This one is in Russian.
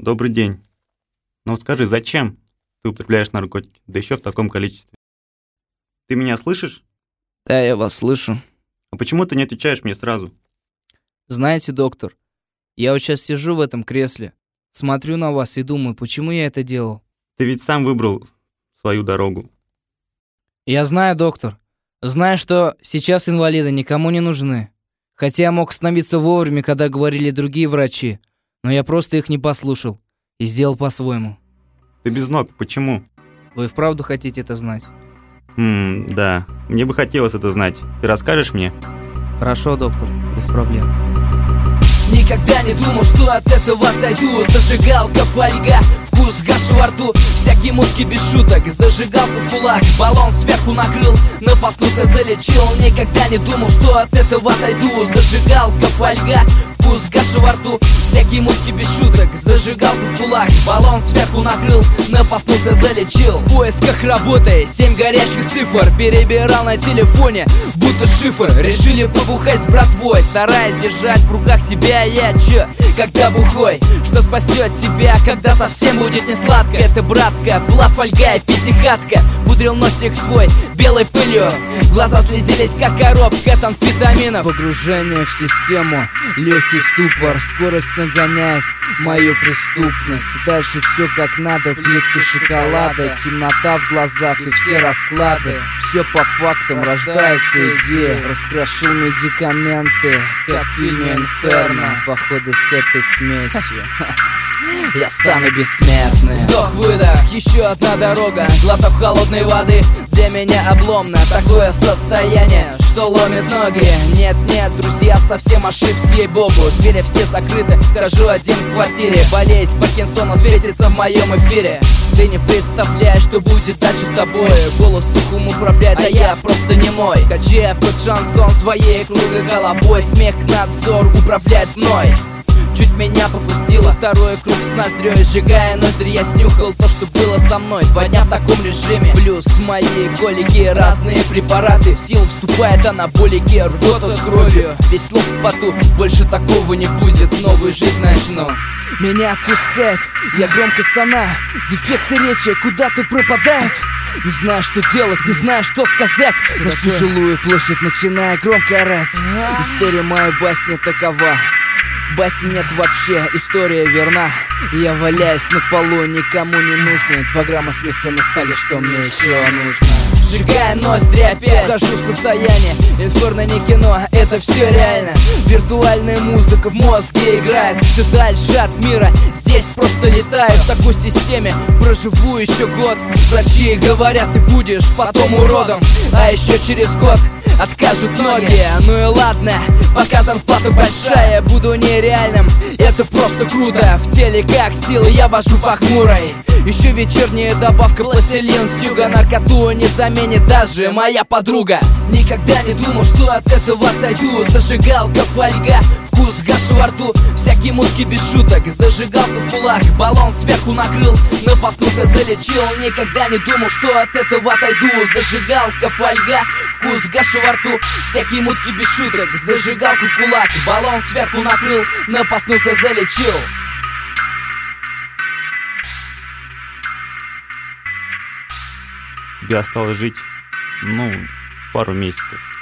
Добрый день. Ну скажи, зачем ты употребляешь наркотики? Да еще в таком количестве. Ты меня слышишь? Да, я вас слышу. А почему ты не отвечаешь мне сразу? Знаете, доктор, я вот сейчас сижу в этом кресле, смотрю на вас и думаю, почему я это делал. Ты ведь сам выбрал свою дорогу. Я знаю, доктор. Знаю, что сейчас инвалиды никому не нужны. Хотя я мог остановиться вовремя, когда говорили другие врачи, но я просто их не послушал и сделал по-своему. Ты без ног, почему? Вы вправду хотите это знать? Да. Мне бы хотелось это знать. Ты расскажешь мне? Хорошо, доктор, без проблем. Никогда не думал, что от этого отойду. Зажигалка, фольга, вкус гаши во рту. Всякие мутки без шуток, зажигалку в кулак. Баллон сверху накрыл, напаснулся, залечил. Никогда не думал, что от этого отойду. Зажигалка, фольга, вкус гаши во рту. Всякие мутки без шуток, зажигалку в кулак. Баллон сверху накрыл, напаснулся, залечил. В поисках работы, 7 горячих цифр. Перебирал на телефоне, будто шифр. Решили побухать с братвой, стараясь держать в руках себя. Я чё, когда бухой, что спасет тебя, когда совсем будет не сладко. Это, братка, была фольга и пятихатка. Пудрил носик свой белой пылью, глаза слезились, как коробка от амфетаминов. Погружение в систему, легкий ступор, скорость нагоняет мою преступность. Дальше все как надо, плитку шоколада, темнота в глазах и все расклады. Все по фактам, рождается идея. Раскрошил медикаменты, как в фильме «Инферно». Походу с этой смесью я стану бессмертным. Вдох-выдох, еще одна дорога. Глоток холодной воды, для меня обломно. Такое состояние, что ломит ноги. Нет-нет, друзья, совсем ошибся, ей-богу. Двери все закрыты, хожу один в квартире. Болезнь Паркинсона светится в моем эфире. Ты не представляешь, что будет дальше с тобой. Голос ухом управляет, а я просто не мой. Качая под шансон своей круглой головой. Смех, надзор управляет мной. Чуть меня попустило, второй круг с ноздрёй. Сжигая ноздри, я снюхал то, что было со мной. 2 дня в таком режиме. Плюс мои колики, разные препараты. В силу вступает анаболики, рвота с кровью. Весь лоб в поту, больше такого не будет. Новую жизнь начну. Меня отпускает, я громко стонаю. Дефекты речи куда-то пропадают. Не знаю, что делать, не знаю, что сказать. На всю жилую площадь начинаю громко орать. История моей басни такова. Басни нет вообще, история верна. Я валяюсь на полу, никому не нужны. 2 грамма смеси на столе, что мне еще нужно? Сжигая ноздри опять, вхожу в состояние. Инферно не кино, это все реально. Виртуальная музыка в мозге играет. Все дальше от мира, здесь просто летаю. В такой системе проживу еще год. Врачи говорят, ты будешь потом уродом. А еще через год откажут ноги. Ну и ладно, пока зарплата большая, буду нереальным, это просто круто. В теле как силы, я вожу похмурой. Еще вечерняя добавка, пластилин с юга. Наркоту не заменит даже моя подруга. Никогда не думал, что от этого отойду. Зажигалка, фольга, вкус гаши во рту. Всякие мутки без шуток, зажигалку в кулак. Баллон сверху накрыл, напаснулся, залечил. Никогда не думал, что от этого отойду. Зажигалка, фольга, вкус гаши во рту. Всякие мутки без шуток, зажигалку в кулак. Баллон сверху накрыл, напаснулся, залечил. Тебе осталось жить, пару месяцев.